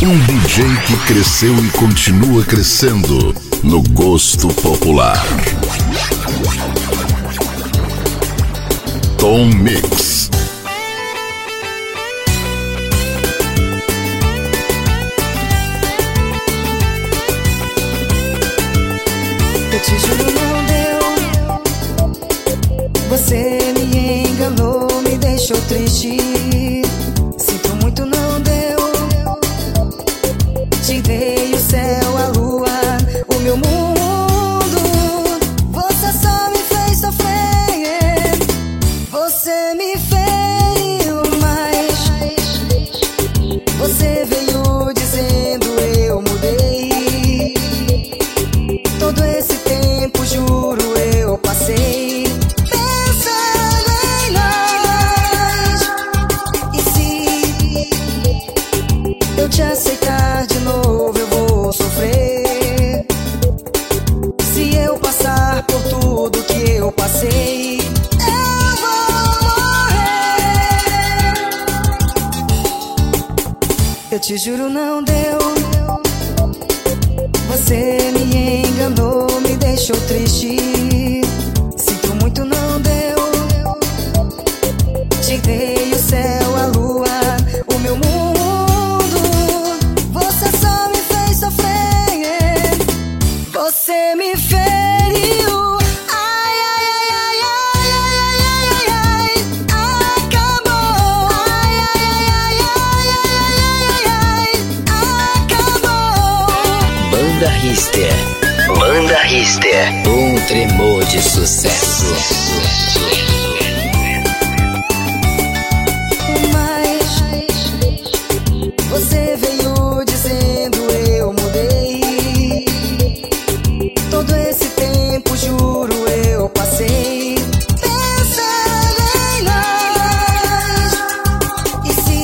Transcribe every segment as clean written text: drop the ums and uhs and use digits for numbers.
Um DJ que cresceu e continua crescendo no gosto popular. Tom Mix. Eu te juro, não deu. Você me enganou, me deixou triste. Sinto muito, não deu. Te dei o céu, a lua, o meu mundo. Você só me fez sofrer. Você me feriu mais. Você veio dizendo eu mudei. Todo esse tempo, juro, eu passei pensando em nós. E se eu te aceitar de novo, eu vou sofrer. Se eu passar por tudo que eu passei, eu vou morrer. Eu te juro, não deu. Você me enganou, me deixou triste. Sinto muito, não deu. Te dei o céu, a lua, o meu mundo. Você só me fez sofrer. Você me feriu. Ai, ai, ai, ai, ai, ai, ai, ai, acabou. Ai, ai, ai, ai, ai, ai, acabou. Banda Richter. Banda Richter. Um tremor de sucesso. Mas você veio dizendo eu mudei. Todo esse tempo, juro, eu passei pensando em nós. E se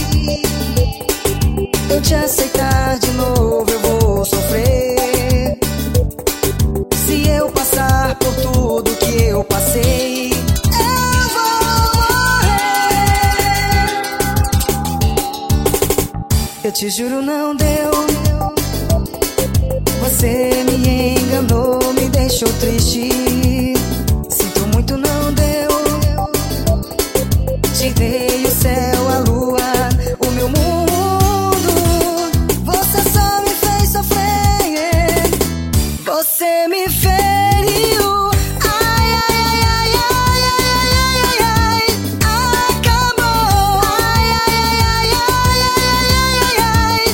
eu te aceitar de novo, eu vou sofrer. Se eu passar por tudo que eu passei, eu vou morrer. Eu te juro, não deu. Você me enganou, me deixou triste. Sinto muito, não deu. Te dei o céu, a lua, o meu mundo. Você só me fez sofrer. Você me feriu. Ai, ai, ai, ai, ai, ai, ai, acabou. Ai, ai, ai, ai, ai, ai,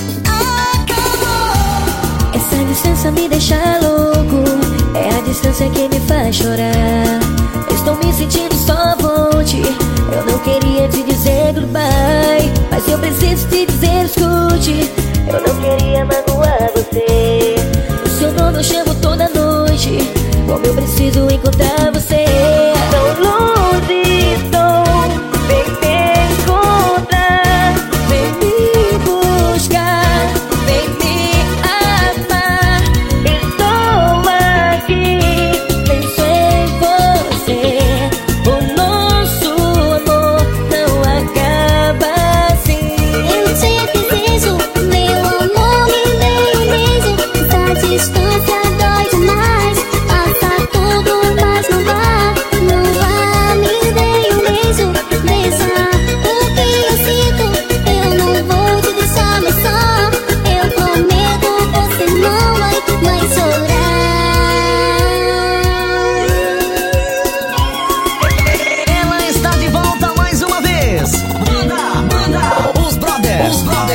acabou. Essa distância me deixa louco. É a distância que me faz chorar. Estou me sentindo só volte. Eu não queria te dizer goodbye, mas eu preciso te dizer escute. Eu não queria magoar você. O seu nome eu chamo toda noite. Como eu preciso encontrar você. Tão longe estou, vem me encontrar. Vem me buscar, vem me amar. Estou aqui, penso em você. O nosso amor não acaba assim. Eu te preciso, meu amor, me deu um beijo. Essa distância dói demais. Passa tudo, mas não vá. Não vá, me dê um beijo. Veja o que eu sinto. Eu não vou te deixar mais só. Eu prometo, você não vai mais chorar. Ela está de volta mais uma vez. Manda, os brothers.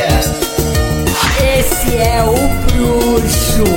Esse é o bruxo.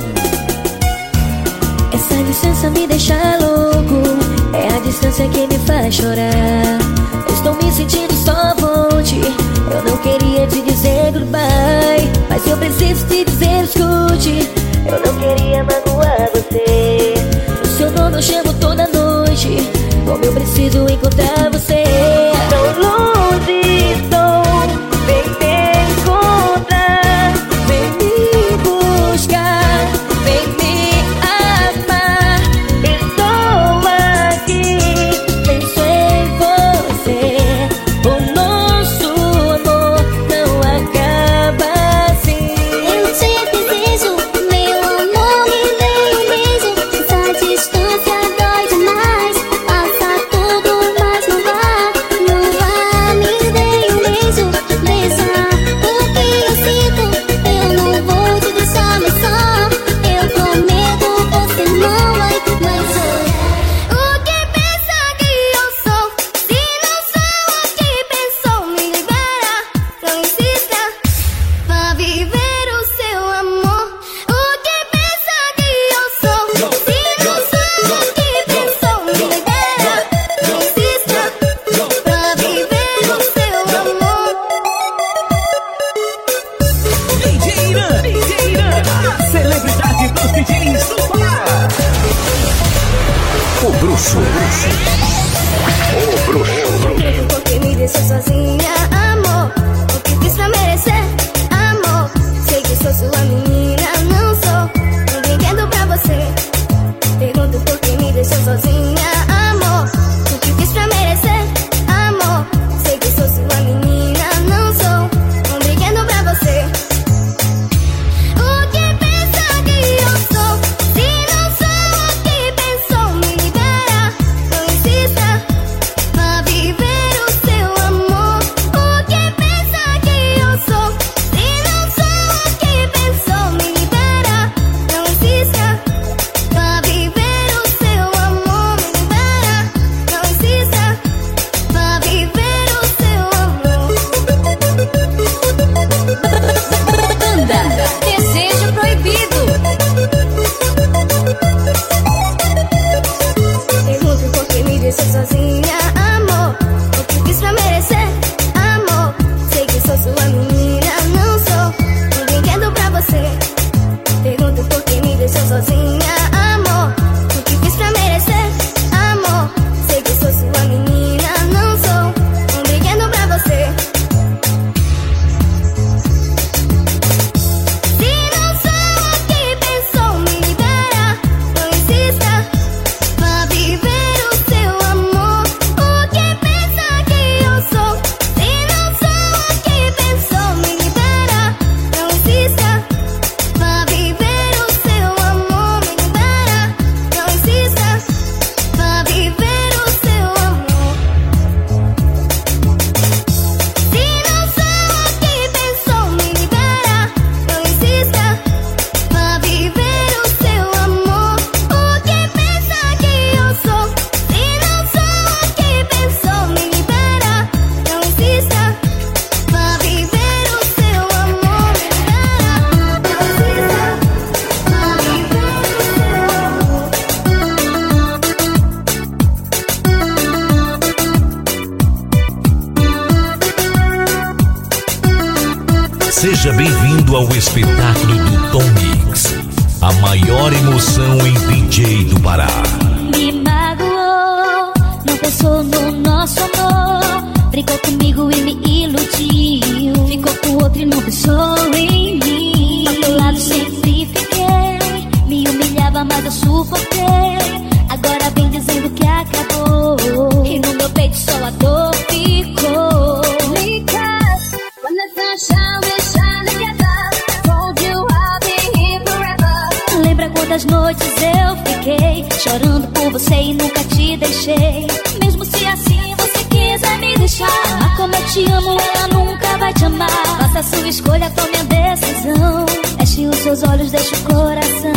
Essa distância me deixa louco. É a distância que me faz chorar. Estou me sentindo só volte. Eu não queria te dizer goodbye, mas eu preciso te dizer escute. Eu não queria magoar você. O seu nome eu chamo toda noite. Como eu preciso encontrar você. Tão longe estou, vem me encontrar. Vem me buscar, vem me amar. Estou aqui, penso em você. O nosso amor não acaba Reis do Pará. O Bruxo. O Bruxo. Porque me deixou sozinha, amor. O que fiz pra merecer, amor? Sei que sou sua menina, não sou um brinquedo pra você. Pergunto por que me deixou sozinha, amor. O que fiz pra merecer, amor? Sei que sou sua menina, não sou um brinquedo pra você. O que pensa que eu sou? Se não sou o que pensou, me libera, não insista pra viver o seu amor. O que pensa que eu sou? Se não sou o que pensou, me libera, não insista pra viver o seu amor. Me libera, não insista pra viver o seu amor. Banda Desejo Proibido. Pergunto por que me deixou sozinha, amor. O que fiz pra merecer, amor? Sei que sou sua menina, não sou um brinquedo pra você. Pergunto por que me deixou sozinha, amor. O que fiz pra merecer, amor? Sei que sou sua menina, não sou um brinquedo pra você. Se não sou o que pensou, me libera, não insista pra viver o seu amor. O que pensa que eu sou? Se não sou o que pensou, me libera, não insista pra viver o seu amor. Me libera, não insista pra viver o seu amor. Se não sou o que pensou, me libera, não insista pra viver o seu amor. O que pensa que eu sou? Se não sou o que pensou, me libera, não insista pra viver o seu amor. Me libera, não insista pra Seja bem-vindo ao espetáculo do Tom Mix, a maior emoção em DJ do Pará. Me magoou, não pensou no nosso amor. Brigou comigo e me iludiu. Ficou com outro e não pensou em mim. Ao teu lado sempre fiquei. Me humilhava, mas eu suportei. Agora vem dizendo que acabou. E no meu peito só a dor ficou. Because when the sunshine will shine together, told you I'll be here forever. Lembra quantas noites eu fiquei chorando por você e nunca te deixei. Mesmo se assim você quiser me deixar, amar como eu te amo, ela nunca vai te amar. Faça a sua escolha, tome a decisão. Feche os seus olhos, deixe o coração.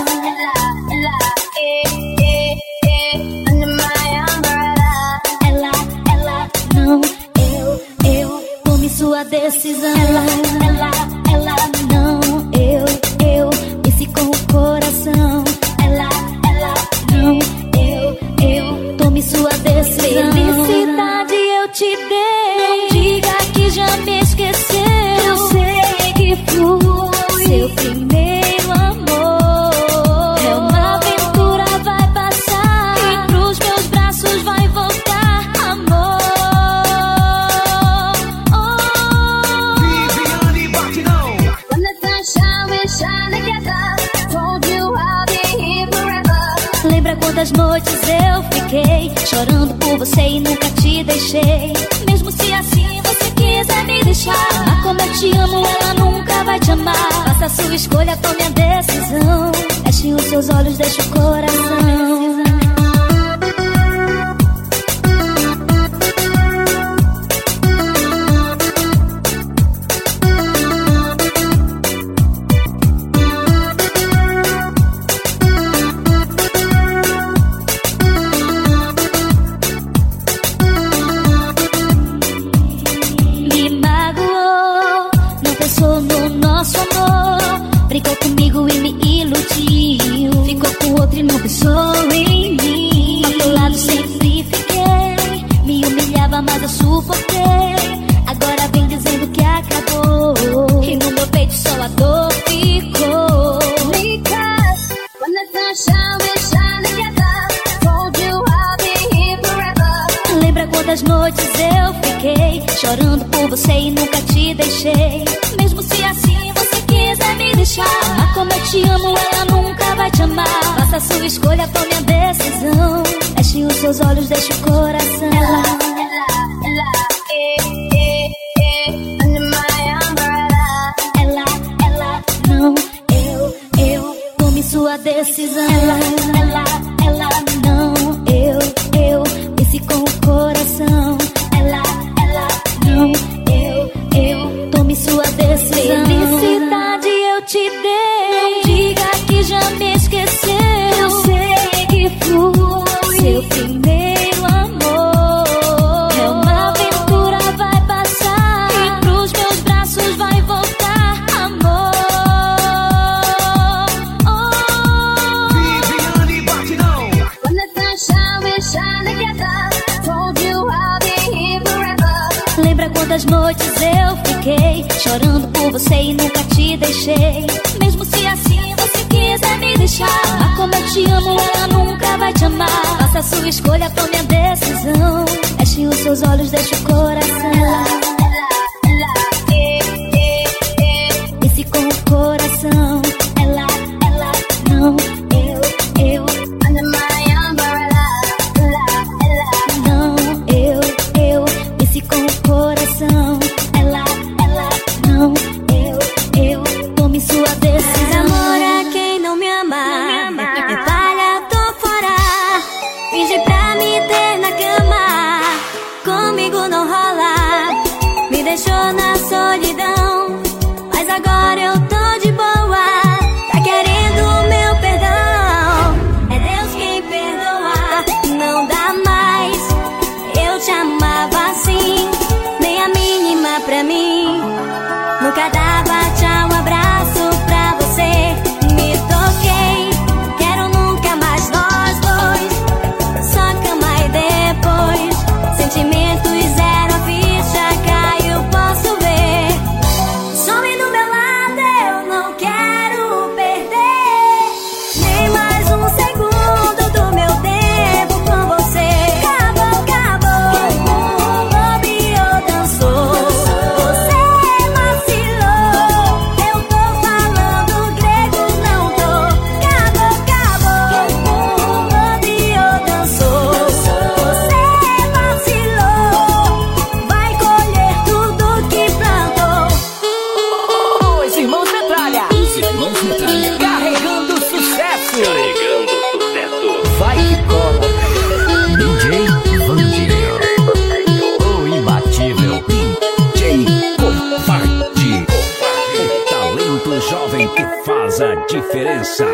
Under my umbrella. Ela, não, eu, tome sua decisão. Ela, não, eu, pense com o coração. Ela, não, eu, tome sua decisão. Felicidade eu te dei. Não diga que já me esqueceu. Eu sei que fui seu primeiro amor. É uma aventura, vai passar e pros meus braços vai voltar, amor. Viviane Batidão. When the sunshine will shine together, told you I'll be here forever. Lembra quantas noites eu fiquei chorando por você e nunca te deixei. Mesmo se assim você quiser me deixar, amar como eu te amo, ela nunca vai te amar. Faça a sua escolha, tome a decisão. Feche os seus olhos, deixe o coração. Me magoou, não pensou no nosso amor. Brigou comigo e me iludiu. Ficou com outro e não pensou em mim. Ao teu lado sempre fiquei. Me humilhava, mas eu suportei. Agora vem dizendo que acabou. E no meu peito só a dor ficou. Because when sua escolha, tome a decisão. Feche os seus olhos, deixe o coração. Under my umbrella. Ela, não, eu, tome sua decisão. Ela, não, eu, pense com o coração. Ela, não, eu, tome sua decisão. Felicidade eu te dei, não diga que já me esqueceu. Eu sei que fui seu primeiro amor. É uma aventura, vai passar e pros meus braços vai voltar, amor. Viviane Batidão. When the sun shine, we shine together. Told you I'll be here forever. Lembra quantas noites eu fiquei chorando por você e nunca te deixei. Mesmo se assim você quiser me deixar, ah, como eu te amo, ela nunca vai te amar. Faça a sua escolha, tome a decisão. Feche os seus olhos, deixe o coração. Pense com o coração. Ela, não, eu, Under my umbrella. não, eu, pense com o coração. Ela, não, eu, tome sua decisão. Namora quem não me ama, me palha, tô fora. Finge pra me ter na cama, comigo não rola. Me deixou na solidão, mas agora eu tô de boa. Tá querendo o meu perdão, é Deus quem perdoa. Não dá mais, eu te amava assim, nem a mínima pra mim. Nunca dava tchau, abraço pra você. Me toquei, quero nunca mais nós dois. Só cama e depois, sentimentos zero, a ficha caiu, posso ver. Some do meu lado, eu não quero perder nem mais um segundo do meu tempo com você. Acabou, o bobeou, dançou. Você vacilou, eu tô falando grego, não tô. Acabou, o bobeou, dançou. Você vacilou, vai colher tudo que plantou. Os irmãos Metralha. Carregando sucesso. Vai que cola. DJ Vandinho. O imbatível DJ Covarde. O talento jovem que faz a diferença.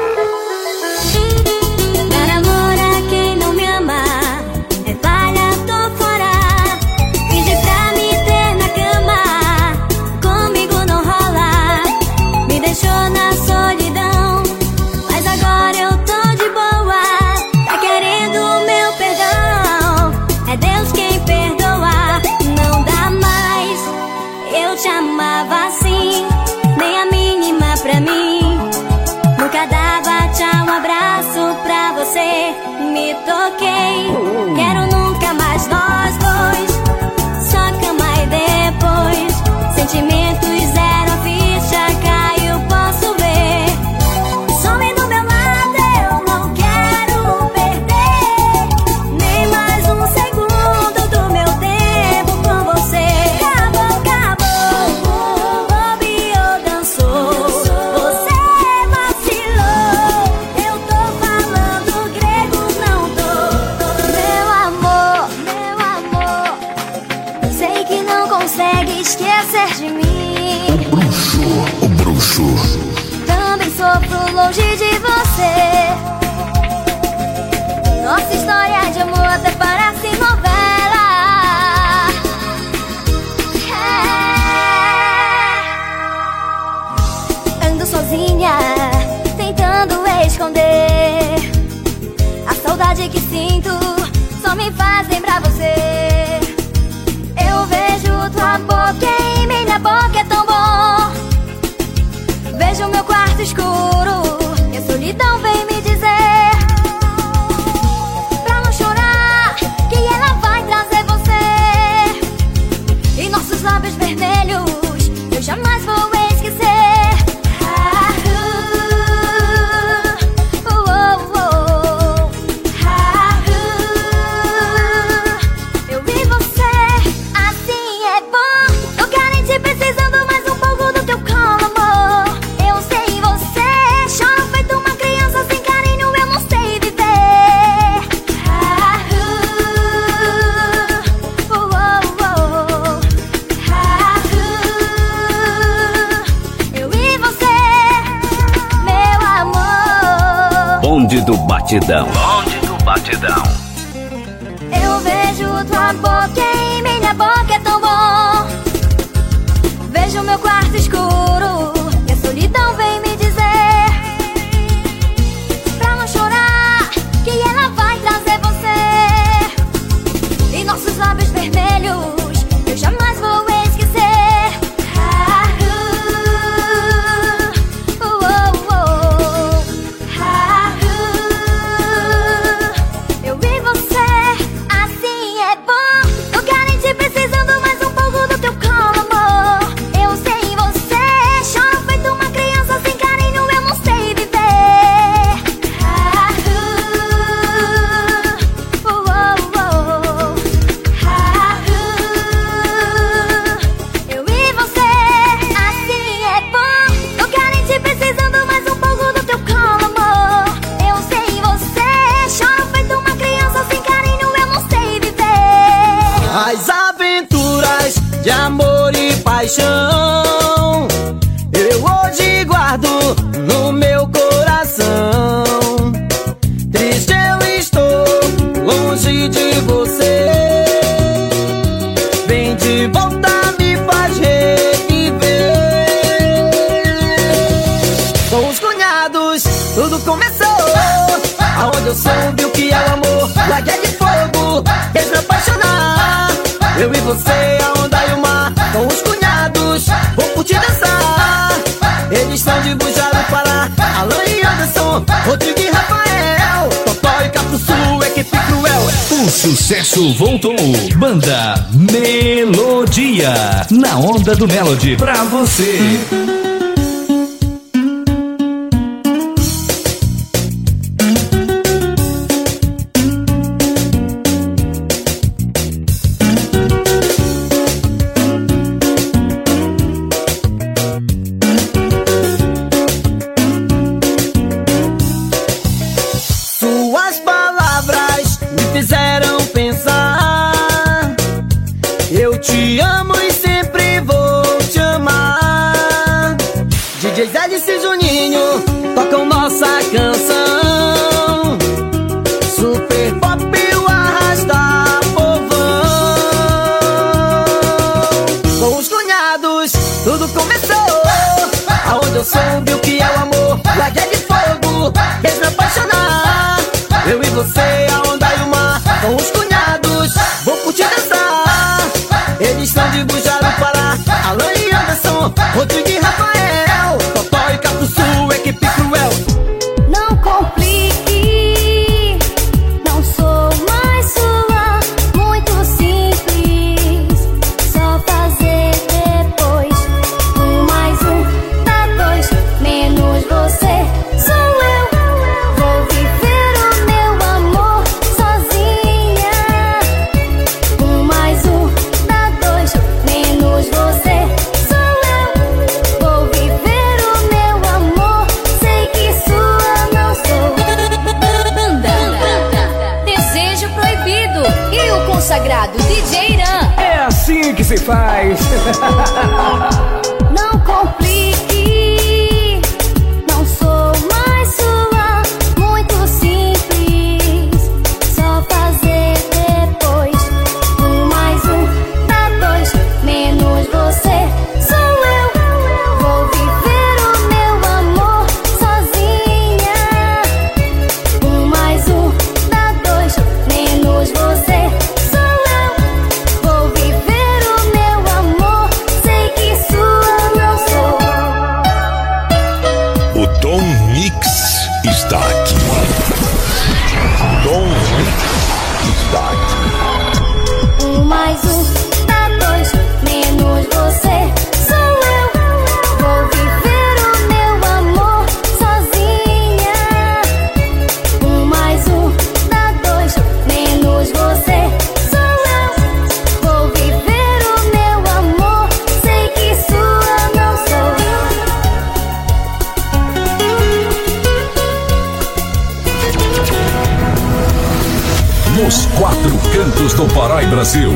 Pra namorar quem não me ama, é palha, tô fora. Finge pra me ter na cama, comigo não rola. Me deixou na solidão, mas agora eu tô de boa. Tá querendo o meu perdão, é Deus quem perdoa. Não dá mais, eu te amava assim, nem a mínima pra mim. Nunca dava tchau, abraço pra você. Me toquei, quero nunca mais nós dois. Só cama e depois, sentimentos zero, a ficha caiu, posso ver. Some do meu lado, eu não quero perder nem mais um segundo do meu tempo com você. Acabou, o bobeou, dançou. Você vacilou, eu tô falando grego, não tô. Meu amor, sei que não consegue esquecer de mim. O bruxo. Também sofro longe de você. Nossa história de amor até parece novela. Ando sozinha, tentando esconder a saudade que sinto, só me faz lembrar você. Eu vejo tua boca em minha boca, é tão bom. Vejo meu quarto escuro e a solidão vem me dizer pra não chorar, que ela vai trazer você. E nossos lábios vermelhos eu jamais vou esquecer. do batidão. Bonde do batidão. Eu vejo tua boca em minha boca, é tão bom. Vejo meu quarto escuro e a solidão vem me dizer pra não chorar, que ela vai trazer você. E nossos lábios vermelhos eu jamais vou esquecer. Eu e você, assim é bom. Tô carente, precisando mais um pouco do teu colo, amor. Eu sei você, choro feito uma criança sem carinho, eu não sei viver. Eu e você, assim é bom. Tô carente, precisando mais um pouco do teu colo, amor. Eu sei você, choro feito uma criança sem carinho, eu não sei viver. As aventuras de amor e paixão eu hoje guardo no meu coração. Triste eu estou longe de você. Vem de volta, me faz reviver. Com os cunhados tudo começou, aonde eu soube o que é o amor. Lagué de fogo, fez me apaixonar. Eu e você, a onda e o mar. Com os cunhados, vou curtir dançar. Eles são de Bujara, Pará. Alan e Anderson, Rodrigo e Rafael. Totó e Capuçu, equipe cruel. O sucesso voltou. Banda Melodia. Na onda do Melody pra você. Suas palavras me fizeram pensar. Eu te amo e sempre vou te amar. DJ Zé e Juninho tocam nossa canção. Super pop, o arrasta povão. Com os cunhados tudo começou, aonde eu soube o que é o amor. Lagué de fogo, fez me apaixonar. Eu e você, a onda e o mar. Com os cunhados, vou curtir dançar. Eles são de Bujara, Pará. Alan e Anderson, Rodrigo e Rafael. Totó e Capuçu, equipe cruel. Não complique, não sou mais sua. Muito simples, só fazer depois. Mais dá dois, menos você. Sou eu, vou viver o meu amor sozinha. Mais dá dois, menos você. Sou eu, vou viver o meu amor. Sei que sua não sou. Banda Desejo Proibido e o consagrado DJ Irã. É assim que se faz. Não complique, não sou mais sua. Muito simples, só fazer depois. Mais dá dois, menos você. Sou eu, vou viver o meu amor sozinha. Mais dá dois, menos você. Sou eu, vou viver o meu amor. Sei que sua não sou. O Tom Mix está aqui. Tom Mix está aqui. Mais dá dois, menos você. Sou eu, vou viver o meu amor sozinha. Mais dá dois, menos você. Sou eu, vou viver o meu amor. Sei que sua não sou. Nos quatro cantos do Pará e Brasil.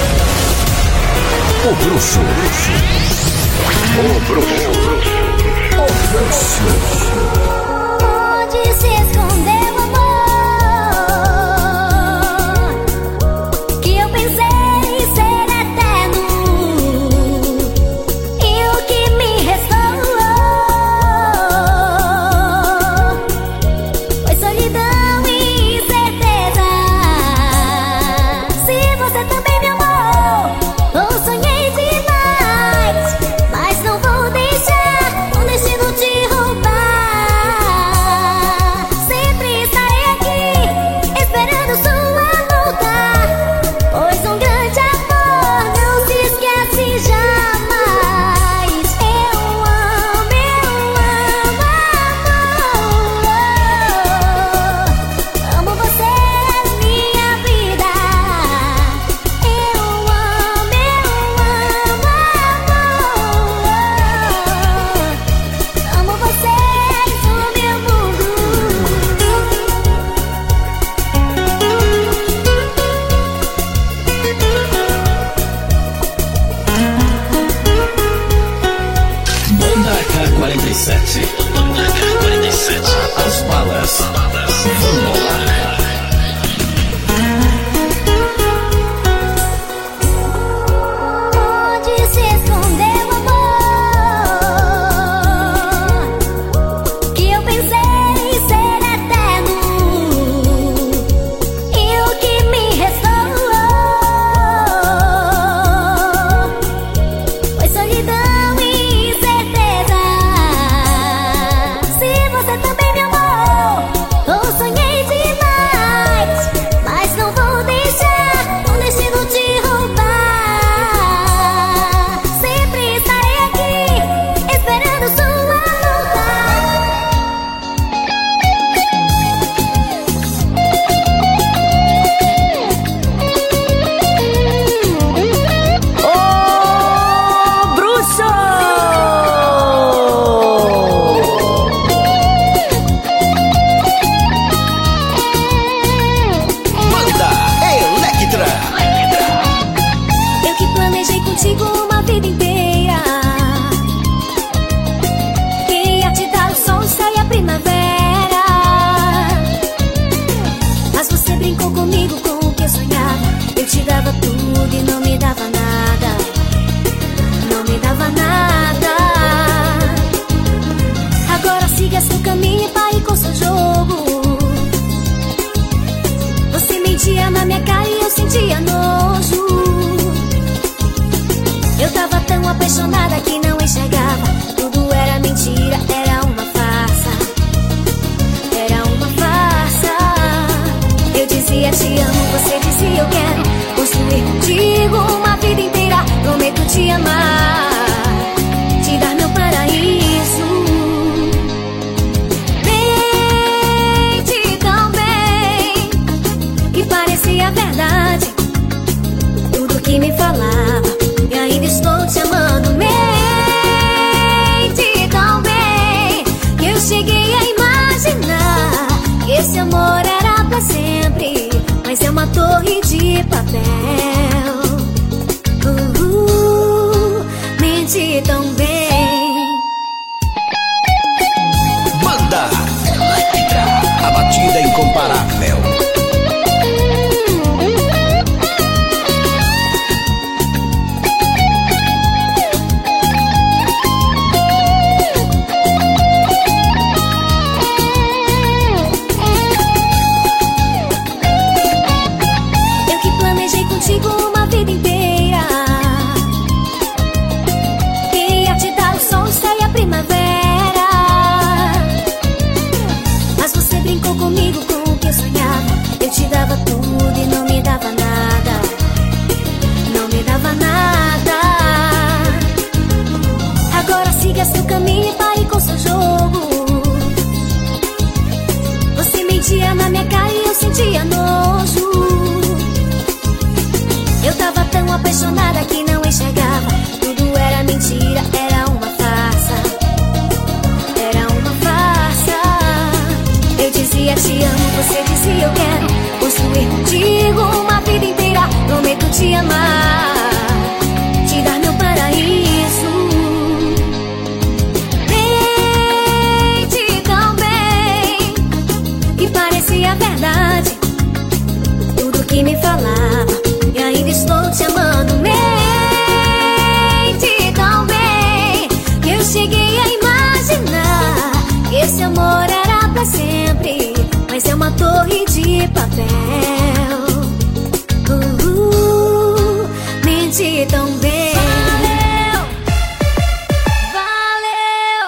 O Bruxo. O Bruxo. Onde se escondeu o amor que eu pensei ser eterno, e o que me restou foi solidão e incerteza. Se você também me amou, ou sonhei demais, mas não vou deixar o destino te roubar. Sempre estarei aqui esperando sua volta, pois um grande amor não se esquece jamais. Eu amo, amo você, minha vida. Eu amo, amo vocês, o meu mundo. Banda K47. Banda K47. As balas. Vamos lá. Onde se escondeu o amor que eu pensei ser eterno, e o que me restou foi solidão e incerteza. Se você também me amou, ou sonhei demais, mas não vou deixar o destino te roubar. Sempre estarei aqui esperando sua volta. Ô, bruxo! Banda Electra. Eu que planejei contigo uma vida inteira, queria te dar o sol, o céu e a primavera, mas você brincou comigo com o que eu sonhava. Eu te dava tudo e não me dava nada, não me dava nada. Agora siga seu caminho e pare com seu jogo. Você mentia na minha cara e eu sentia nojo. Eu tava tão apaixonada que não enxergava. Tudo era mentira, era uma farsa, era uma farsa. Eu dizia te amo, você dizia eu quero construir contigo uma vida inteira. Prometo te amar, te dar meu paraíso. Mente tão bem que parecia verdade tudo que me falava, e ainda estou te amando. Mente tão bem que eu cheguei a imaginar que esse amor era pra sempre, mas é uma torre de papel. Mente tão bem. Banda Electra. A batida incomparável. Eu que planejei contigo torre de papel. Menti tão bem. Valeu,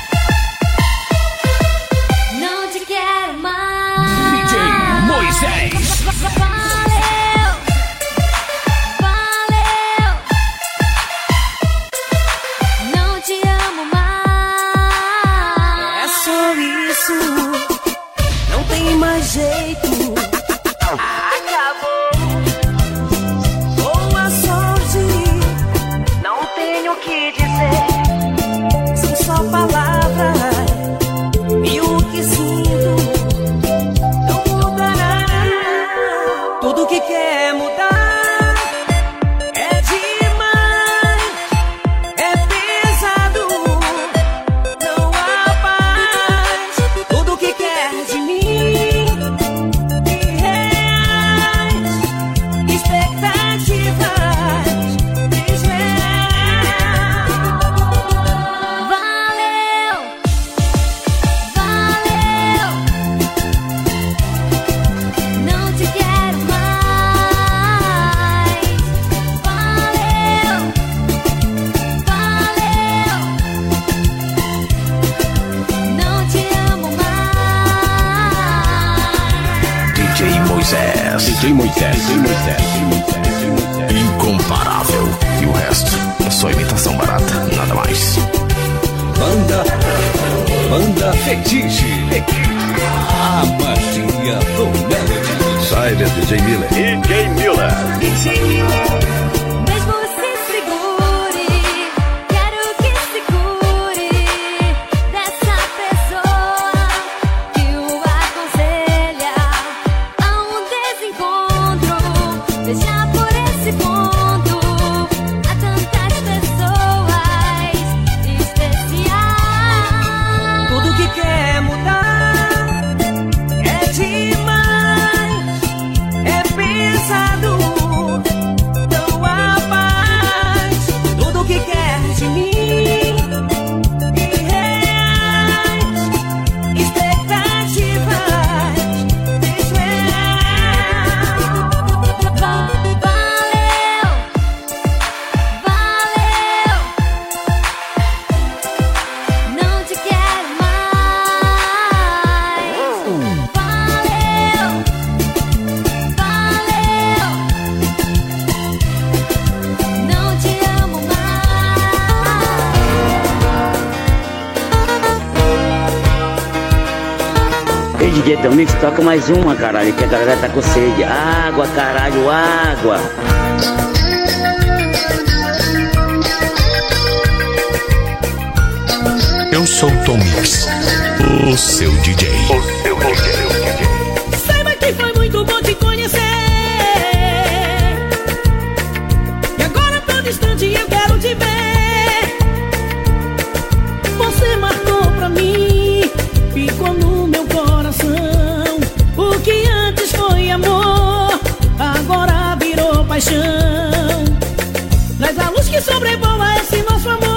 não te quero mais. DJ Moisés. Valeu, valeu, não te amo mais. É só isso, não tem mais jeito. Acabou. Boa sorte, não tenho o que dizer. São só palavras e o que sinto não mudará. Tudo que quer mudar é demais, é pesado, não há paz. Tudo que quer de mim, irreais, expectativas desreais. Valeu, valeu, não te quero mais. Valeu, valeu, não te amo mais. DJ Moisés. DJ Moisés. Incomparável. E o resto é só imitação barata, nada mais. Banda Fetiche. A magia do Melody. Saiba, DJ Miller. Mesmo se segure, quero que se cure dessa pessoa que o aconselha a um desencontro. Veja por esse ponto, há tantas pessoas especiais. Tudo que quer mudar é demais, é pesado, não há paz. Tudo que quer de mim, irreais, expectativas desreais. Valeu, valeu, não te quero mais. Valeu, valeu, não te amo mais. Ei, DJ Tomix, toca mais uma, caralho, que a galera tá com sede. Água, caralho, água. Eu sou o Tom Mix, o seu DJ. Saiba que foi muito bom te conhecer. E agora tô distante e eu quero te ver. Você marcou pra mim, ficou no meu coração. O que antes foi amor, agora virou paixão. Traz a luz que sobrevoa esse nosso amor.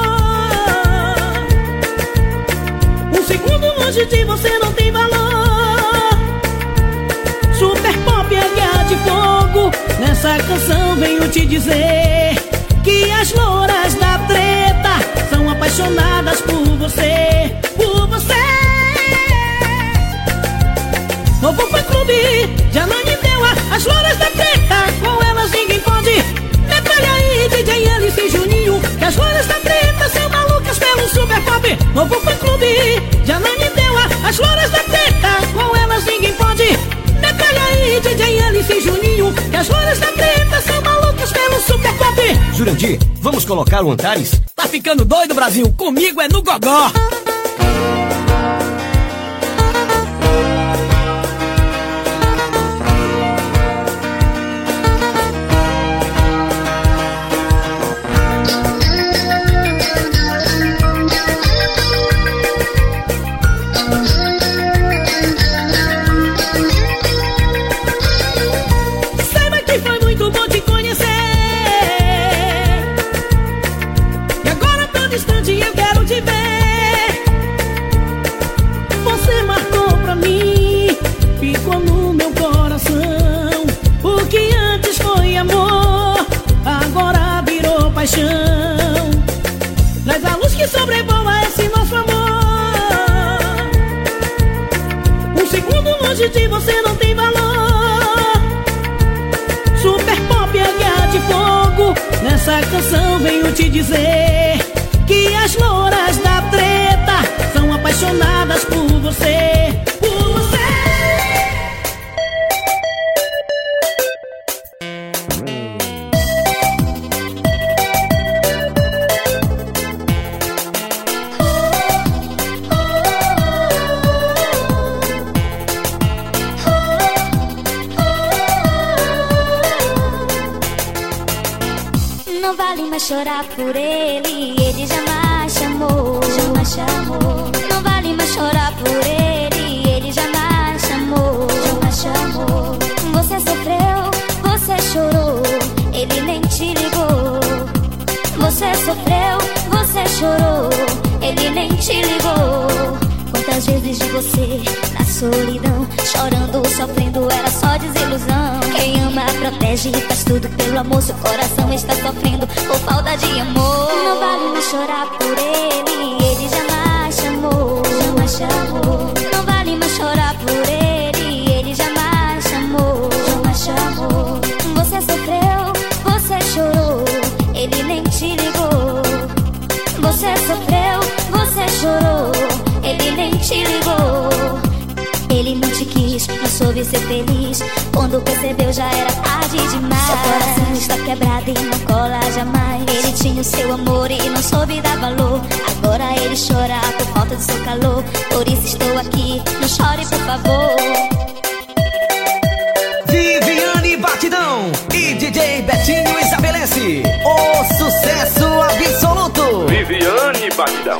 Um segundo longe de você não tem valor. Super pop é guerra de fogo. Nessa canção venho te dizer que as louras da treta são apaixonadas por você, por você. Novo fã clube, já não me deu as louras da treta. Com elas ninguém pode. Metralha aí, DJ Alice e Juninho, que as louras da treta são malucas pelo super pop. Novo fã clube, já não me deu as louras da treta. Com elas ninguém pode. Metralha aí, DJ Alice e Juninho, que as louras da treta são malucas pelo super pop. Jurandir, vamos colocar o Antares? Tá ficando doido, Brasil? Comigo é no gogó. distante, eu quero te ver. de você não tem valor. Super Pop é guerra de fogo. Nessa canção venho te dizer que as louras da treta são apaixonadas por você. Por você. Não vale mais chorar por ele, ele jamais chamou, jamais chamou. Não vale mais chorar por ele, ele jamais chamou, jamais chamou. Você sofreu, você chorou, ele nem te ligou. Você sofreu, você chorou, ele nem te ligou. Quantas vezes de você na solidão, chorando, sofrendo, era só desilusão. Quem ama protege e faz tudo pelo amor. Seu coração está sofrendo por falta de amor. Não vale mais chorar por ele, ele jamais chamou, jamais chamou. Não vale mais chorar por ele, ele jamais chamou, jamais chamou. Você sofreu, você chorou, ele nem te ligou. Você sofreu, você chorou, ele nem te ligou. Ele não te quis, não soube ser feliz. Quando percebeu já era tarde demais. Seu coração está quebrado e não cola jamais. Ele tinha o seu amor e não soube dar valor. Agora ele chora por falta do seu calor. Por isso estou aqui, não chore por favor. Viviane Batidão e DJ Betinho estabelece o sucesso absoluto. Viviane Batidão.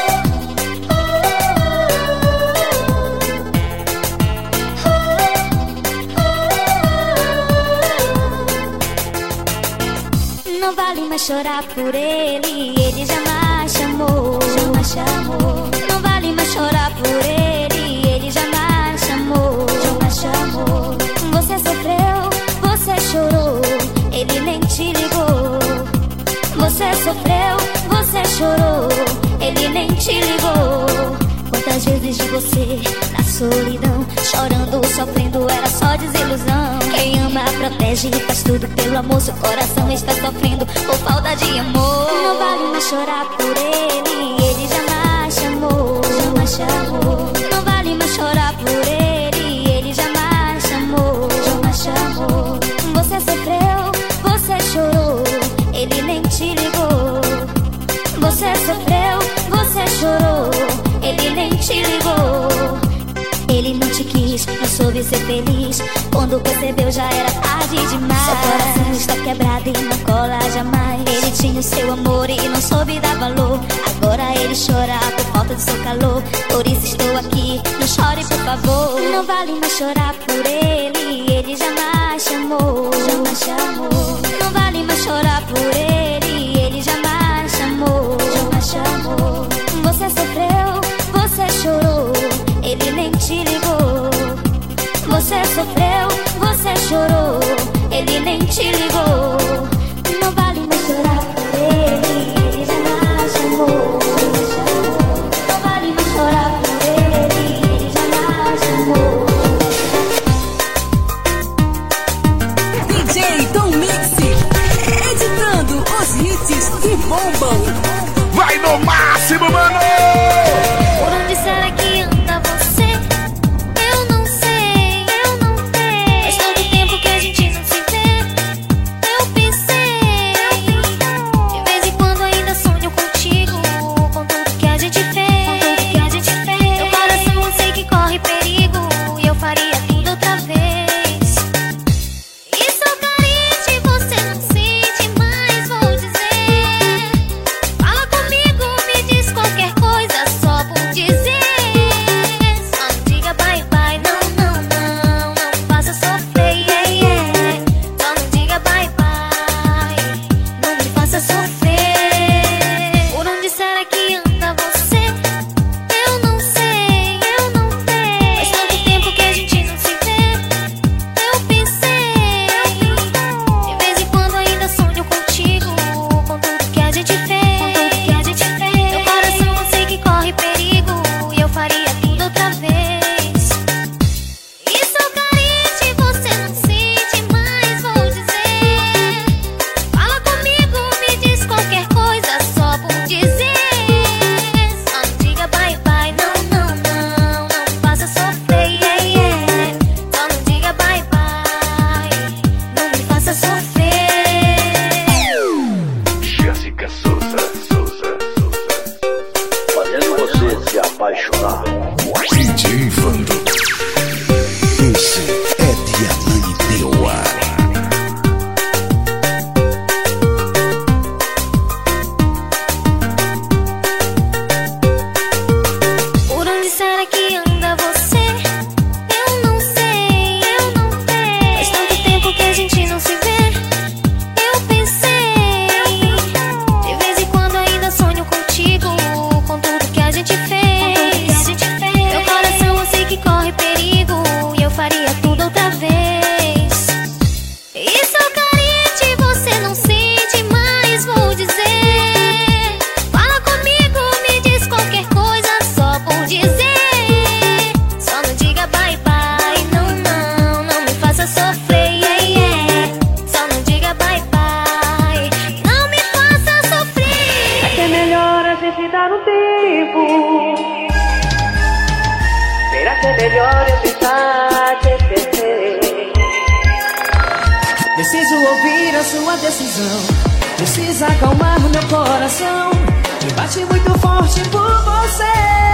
Não vale mais chorar por ele, ele jamais chamou, jamais chamou. Não vale mais chorar por ele, ele jamais chamou, jamais chamou. Você sofreu, você chorou, ele nem te ligou. Você sofreu, você chorou, ele nem te ligou. Quantas vezes de você na solidão, chorando, sofrendo, era só desilusão. Quem ama protege e faz tudo pelo amor. Seu coração está sofrendo por falta de amor. Não vale mais chorar por ele, ele jamais chamou, jamais chamou. Não vale mais chorar por ele, ele jamais chamou, jamais chamou. Você sofreu, você chorou, ele nem te ligou. Você sofreu, você chorou, ele nem te ligou. Ele não te quis, não soube ser feliz. Quando percebeu já era tarde demais. Seu coração está quebrado e não cola jamais. Ele tinha o seu amor e não soube dar valor. Agora ele chora por falta do seu calor. Por isso estou aqui, não chore por favor. Não vale mais chorar por ele, ele jamais chamou, jamais chamou. Não vale mais chorar por ele, ele jamais chamou, jamais chamou. Você sofreu, você chorou, ele nem te ligou. Você sofreu, você chorou, ele nem te ligou. Não vale mais chorar por ele, ele jamais chamou, jamais chamou. Não vale mais chorar por ele, ele jamais chamou. DJ Tom Mix, editando os hits que bombam. Vai no máximo, mano! Por onde será que anda você? Eu não sei, eu não sei. Faz tanto tempo que a gente não se vê. Eu pensei, de vez em quando ainda sonho contigo, com tudo que a gente fez, com tudo que a gente fez. Meu coração eu sei que corre perigo e eu faria tudo outra vez. E sou carente, você não sente, mas vou dizer. Fala comigo, me diz qualquer coisa. gente dar um tempo? Será que é melhor eu tentar te esquecer? Preciso ouvir a sua decisão. Precisa acalmar meu coração, que bate muito forte por você.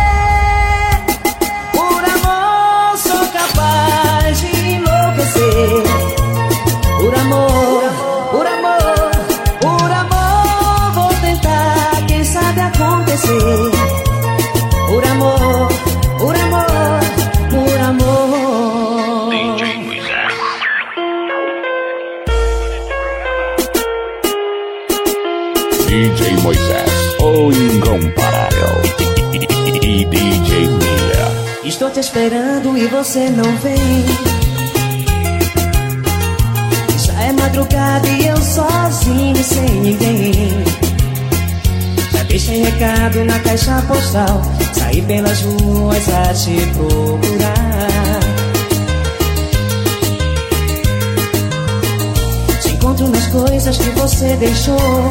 Por amor sou capaz de enlouquecer. Por amor, por amor, por amor vou tentar, quem sabe acontecer. Por amor, por amor, por amor. DJ Moisés. DJ Moisés, o incomparável. E DJ Mia. Estou te esperando e você não vem. Já é madrugada e eu sozinho sem ninguém. Já deixei recado na caixa postal, saí pelas ruas a te procurar. Te encontro nas coisas que você deixou.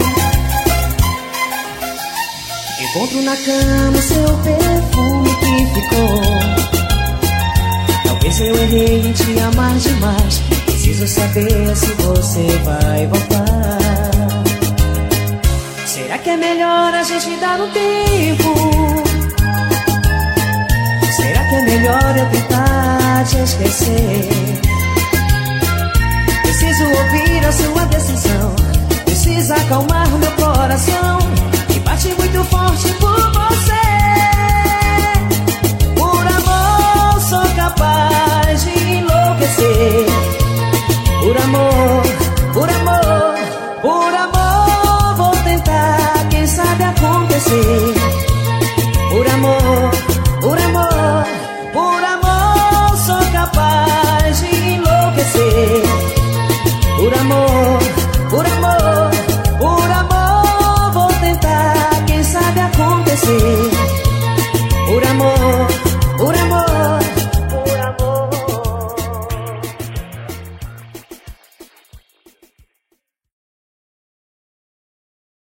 Encontro na cama o seu perfume que ficou. Talvez eu errei em te amar demais. Preciso saber se você vai voltar. Será que é melhor a gente dar um tempo? Será que é melhor eu tentar te esquecer? Preciso ouvir a sua decisão. Precisa acalmar meu coração,